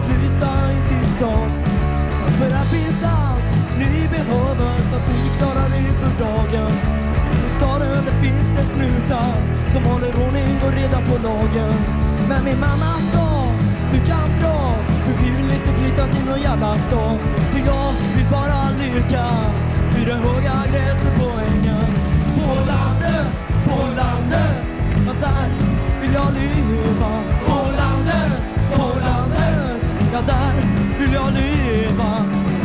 flytta in till stan. För här finns allt ni behöver så att ni klarar er för dagen. I staden där finns det snutar som håller ordning och reda på lagen. Men min mamma sa, du kan dra, för vi vill inte flytta till någon jävla stad. För jag vill bara leka vid det höga gräset på ängen. På landet, ja där vill jag leva. På landet, ja där vill jag leva.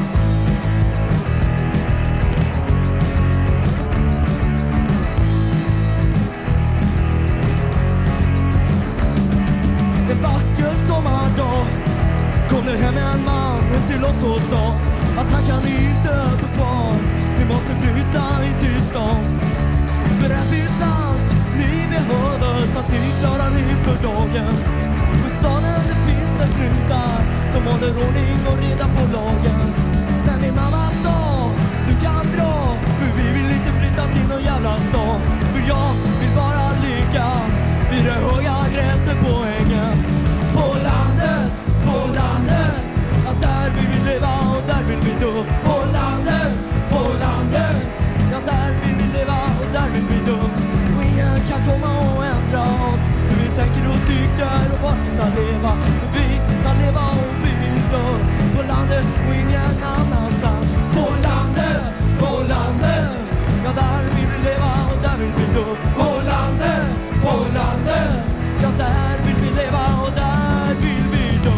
En vacker sommardag kom det hem en man till oss och sa att han kan inte bo kvar, vi måste flytta in till stan. För här finns allt ni behöver så att ni klarar er för dagen. För staden det finns det snutar som håller ordning och reda på lagen. Men min mamma sa, du kan dra, för vi vill inte flytta till någon jävla stad. För jag vill bara leka vid det höga gräset på ängen. På landet, ja där vill vi leva och där vill vi dö. På landet, ja där vill vi leva och där vill vi dö. Och ingen kan komma och ändra oss, för vi tänker och tycker och vart vi ska leva. För vi ska leva och vi vill dö. På landet och ingen annanstans. På landet, ja där vill vi leva och där vill vi dö. På landet, ja där vill vi leva och där vill vi dö.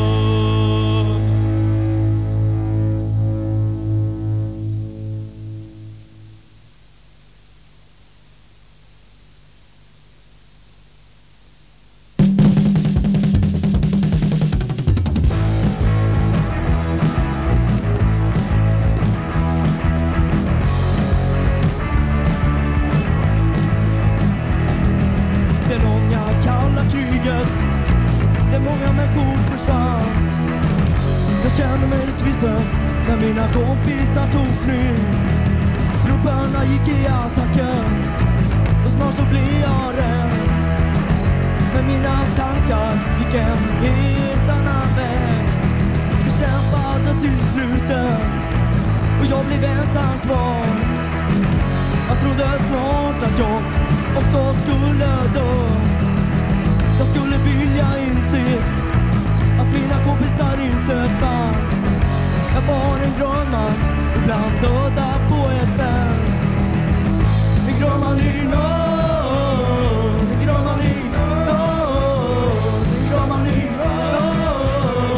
Det långa kalla kriget, där många människor försvann. Jag kände mig rättvisen när mina kompisar tog slut. Trupperna gick i attacken och snart så blev jag rädd. Men mina tankar gick en helt annan väg. Vi kämpade till slutet och jag blev ensam kvar. Jag trodde snart att jag också skulle dö. Jag skulle vilja inse att mina kompisar inte fanns. Jag var en grön man, ibland döda på ett fält. En grön man i nöd, en grön man i nöd, en grön man i nöd,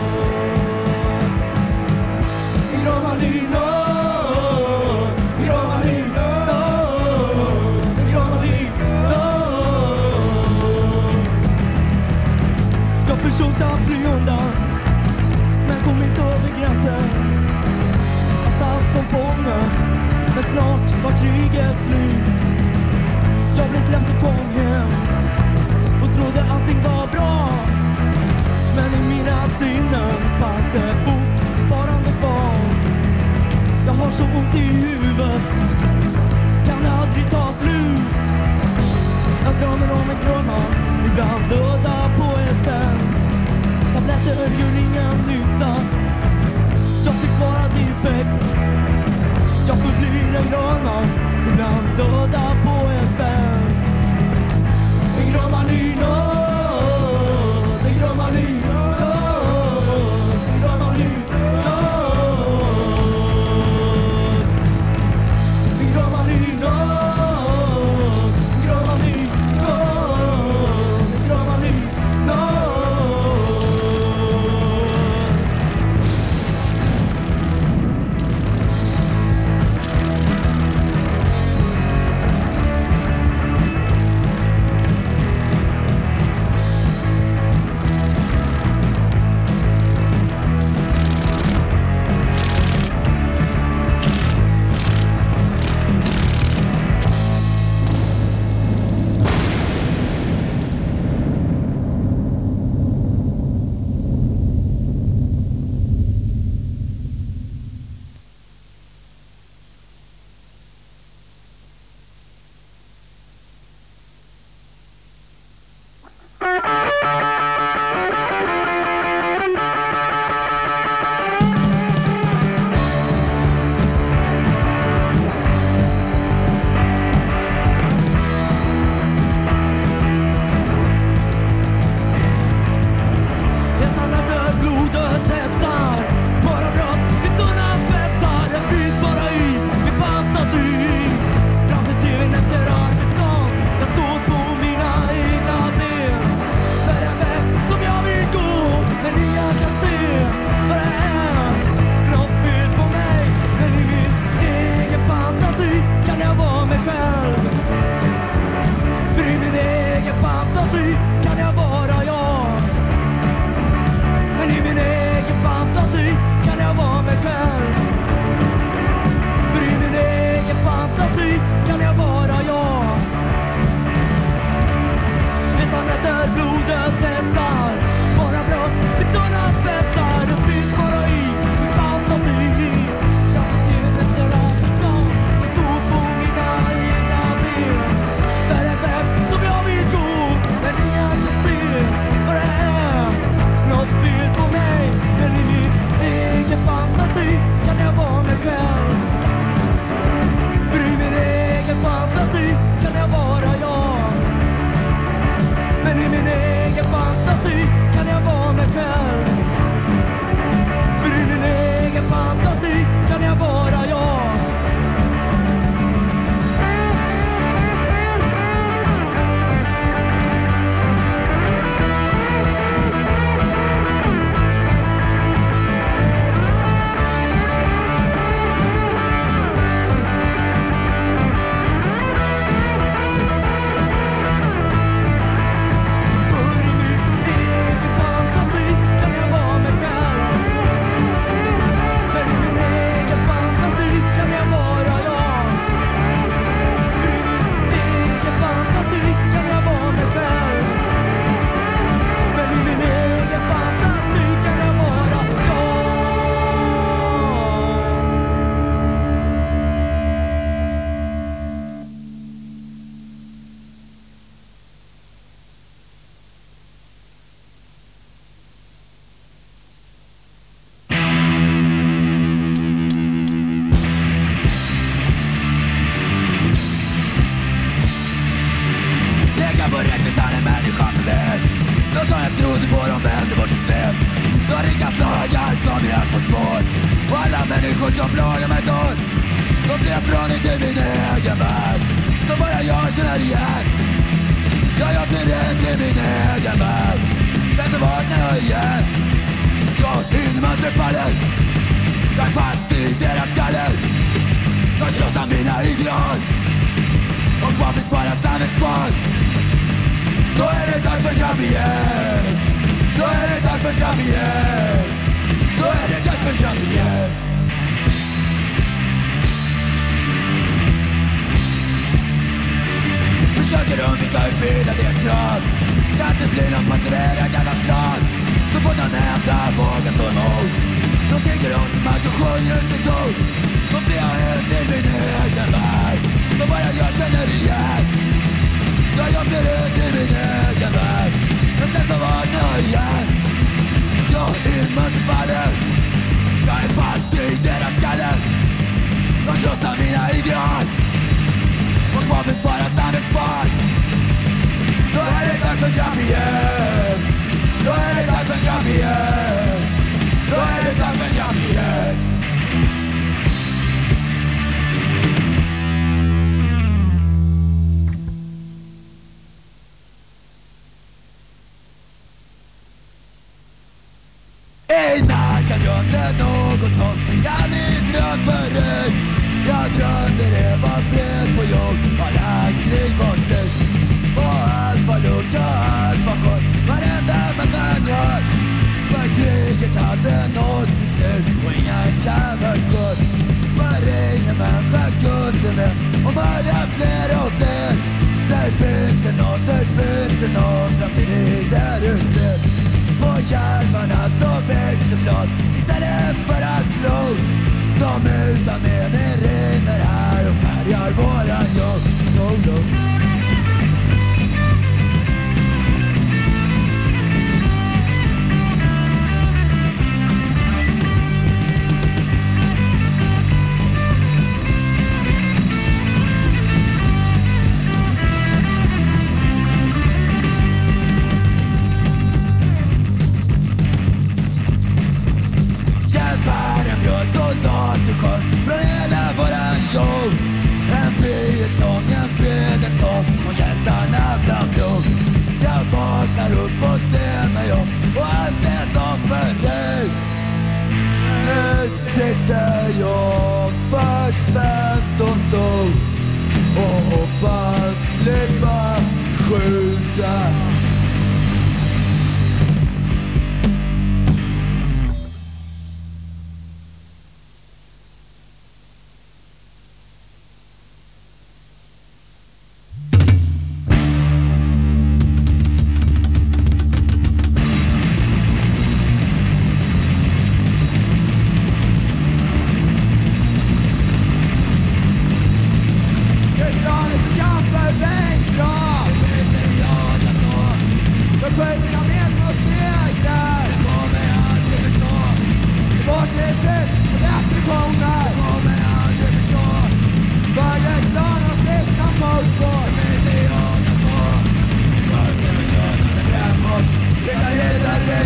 en grön man i nöd, en grön man i nöd, en grön man i nöd. Jag försökte att fly undan, men kom inte över gränsen. Jag satt som fånge, men snart var kriget slut. Jag blev släppt och kom hem och trodde allting var bra. Men i mina sinnen fanns det fortfarande kvar. Jag har så ont i huvudet, kan det aldrig ta slut. Jag drömmer om en grön man, ibland döda på ett fält. Tabletter gör ingen nytta, jag tycks vara defekt. Jag förblir en grön man, ibland döda på ett fält. En grön man i nöd, se vad det är. Något fel på mig, men i min egen fantasi kan jag vara mig själv. För i min egen fantasi kan jag vara jag. Men i min egen fantasi kan jag vara mig själv. För i min egen fantasi kan jag vara jag. Nästan när blodet hetsar, bara blått vid tunna spetsar. Det finns bara i min fantasi. Jag ger efter allt ett skap, jag står på mina egna ben. Där är väg som jag vill gå, men ingen kan se vad det är. Något fel på mig, men i min egen fantasi kan jag vara mig själv. För i min egen fantasi kan jag vara jag. Men i min egen fantasi kan jag vara mig själv. För i min egen fantasi kan jag vara jag.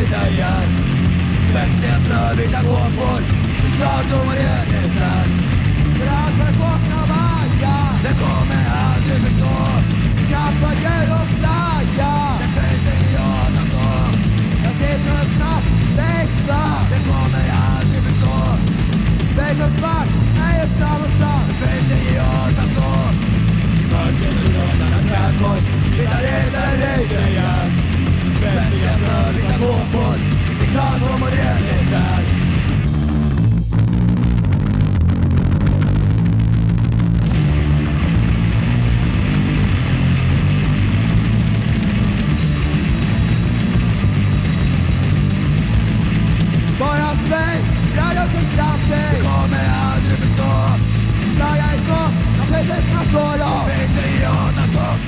höjdajar. Spetsiga snövita gåpor, såklart de har redan där. För allt för korta vajar, det kommer aldrig förstå. Kappa gul och flagga, det finns det jag som då. Jag ser så snabbt växa, det kommer jag aldrig förstå. Väg och svart är ju samma sak, det finns det jag som då. I mörker så låtarna trädkors, vita redare röjdajar. Spetsiga snövita gåpor, det är klart de har redan där. Bara sväng, flaggan som kraftig, det kommer jag aldrig förstå. Flaggan är gott, jag försöker kunna stå då. Vet du jag något gott.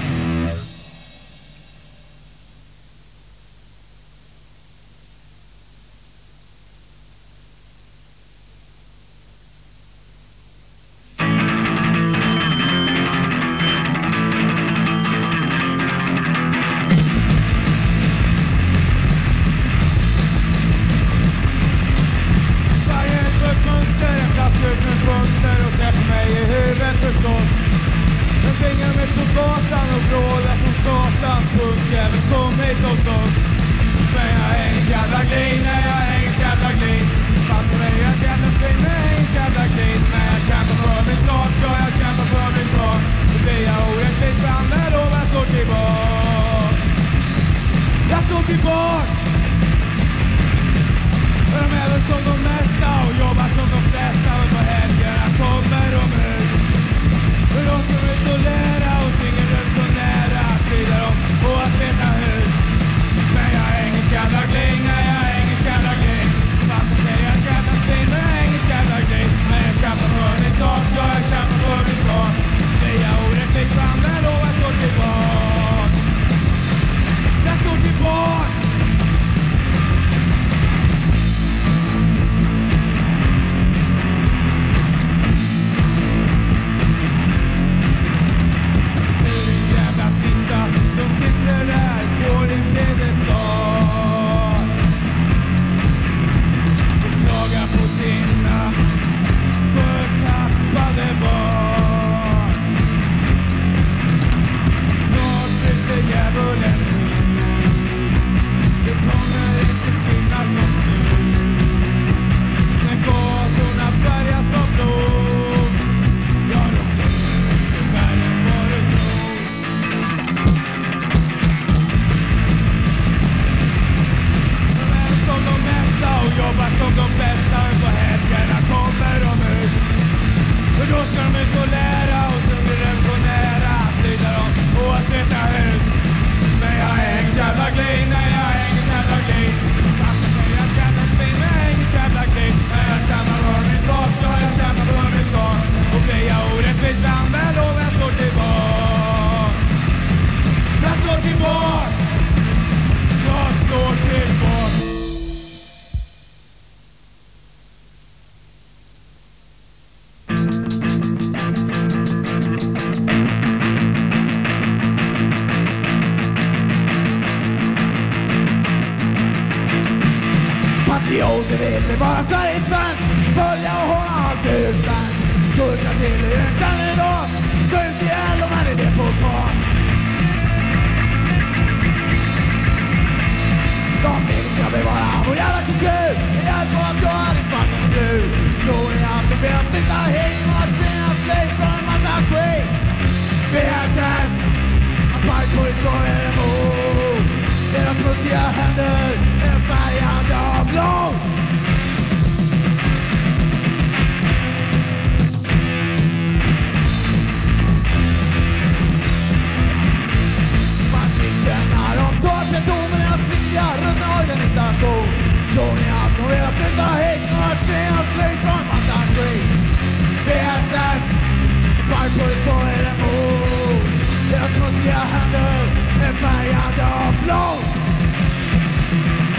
Patrioter vill bevara Sveriges svensk, följa och hålla allt utan. Kursa till ytan idag, skjut ihjäl om man är det på kvar. De vill ska bevara vår jävla kultur, en hjälp på att göra det svarta som du. Tror ni att de vill flytta hit och att bringa flyg från en massa skit? VSS, att sparkpolis står er emot. Deras smutsiga händer är färgande av blod. Maskinerna de tar sig domen att sitta runt en organisation. Tror ni att de vill flytta hit och att tvingas flyg från massa skit? VSS, sparkpolis står er emot. Deras smutsiga händer är färgande av blod.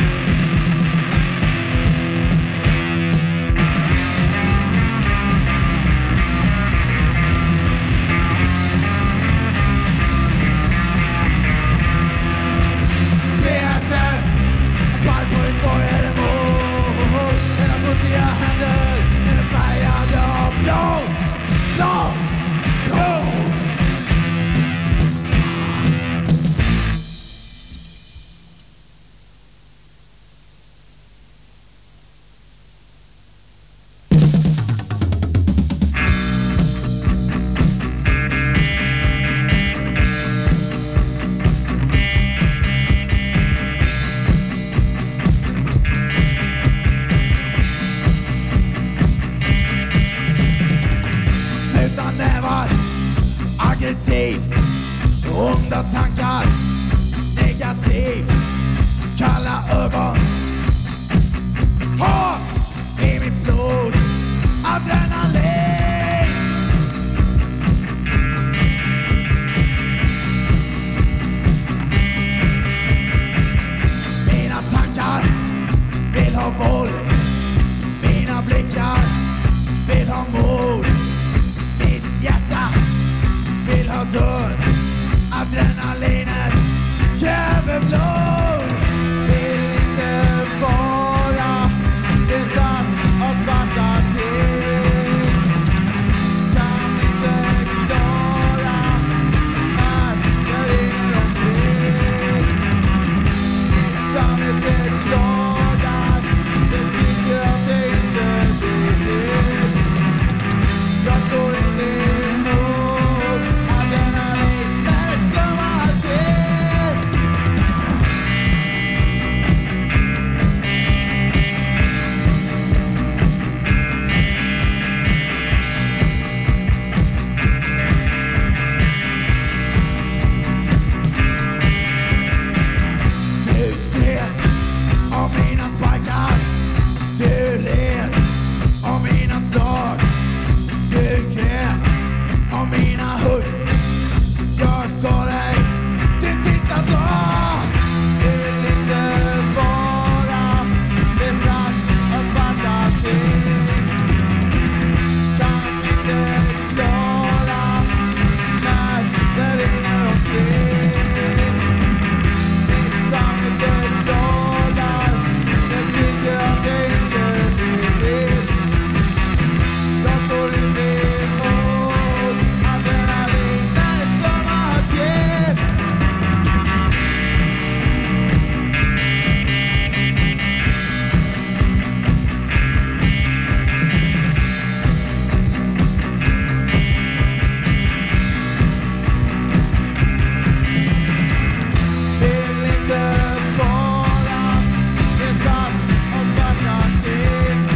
Om mina sparkar du led, om mina slag du grät, om mina hugg jag gav dig din sista dag. Du vill inte vara besatt av svarta ting. Kan inte klara när det ringer omkring. Ditt samvete klagar, det skriker att det inte vill. Jag står i min mål, adrenalin när det stormar till. Vill inte vara besatt av svarta ting.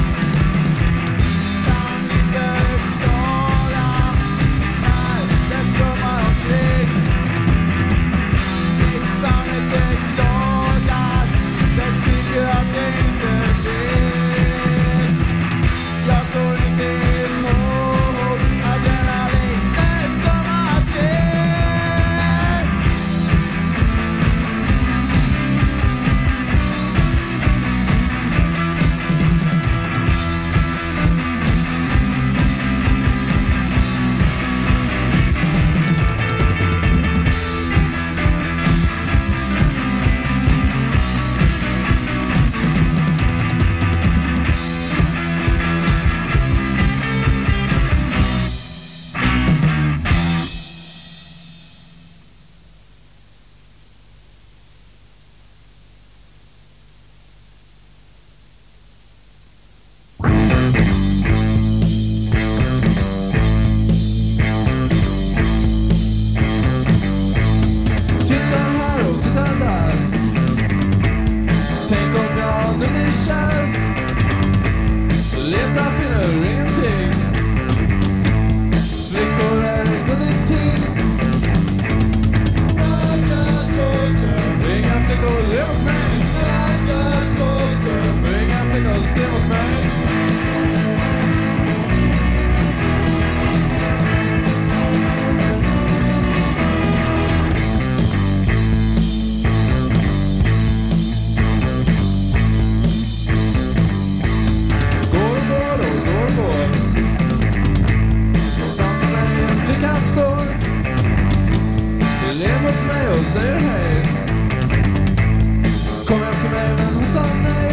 Kan inte klara när det strömmar omkring. Ditt samvete klagar, det skriker att det inte vill. Jag står inte emot adrenalin när det strömmar till. Titta här och titta där. Tänk om jag nu blir kär. Leta finner ingenting. Flickor är inte ditt ting. Stackars gosse, inga flickor lever mot mig. Stackars gosse, inga flickor ser mot mig. Går. Och framför mig en flicka står. Ler mot mig och säger hej. Kom hem till mig men hon sa nej.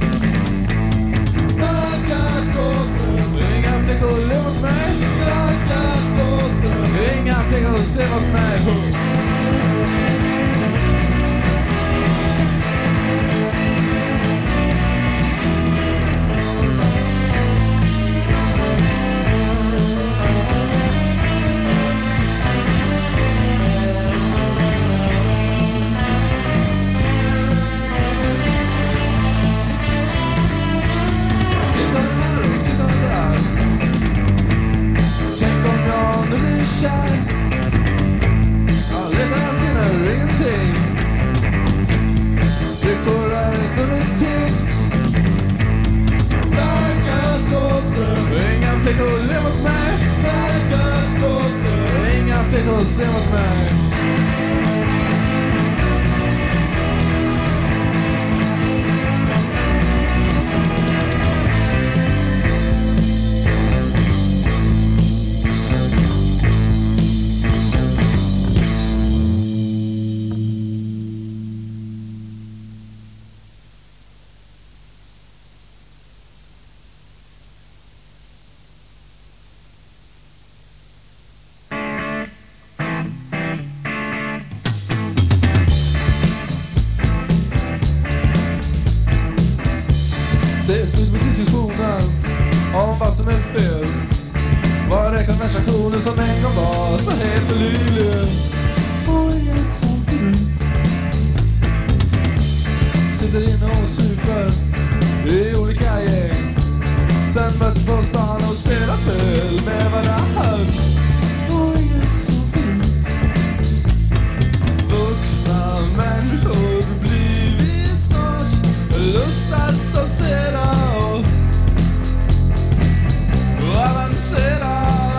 Stackars gosse, inga flickor ler mot mig. Stackars gosse, inga flickor ser mot mig. Tänk om jag nu blir kär. Jag letar finner ingenting. Flickor är inte mitt ting. Stackars gosse, inga flickor ler mot mig. Stackars gosse, inga flickor ser mot mig. Det är slut på diskussionen om vad som är fel. Var är konversationen som en gång var så helt löjlig? Och ingen som du sitter inne och super i olika gäng. Sen möts på stan och spelar spel med varann. Och ingen som du. Vuxna människor blir vi snart. lust att stoltsera och avancera.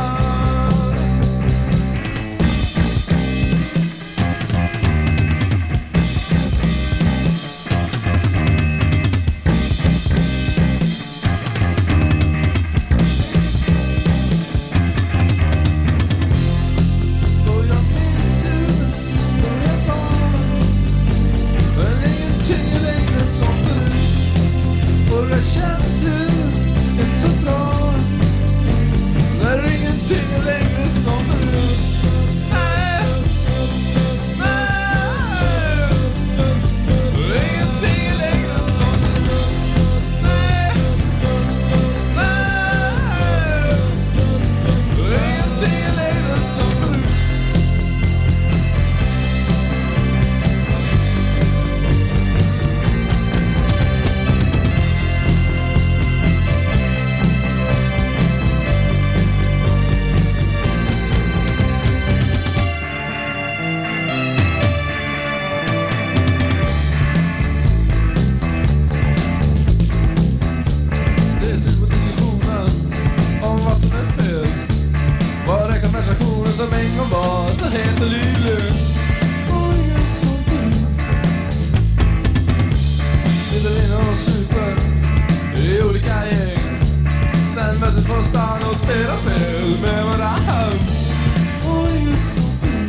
Jag känns ju inte så bra när ingenting är längre som förut. Nej, nej, ingenting är längre som förut. Nej, nej, ingenting är längre som förut. Som en gång var så helt och lycklig. Och ingen som du sitter inne och super i olika gäng. Sen möttes på stan och spelar spel med varandra. Och ingen som du.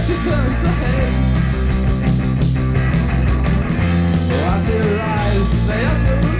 she turns her head. Oh, I see her eyes, they are so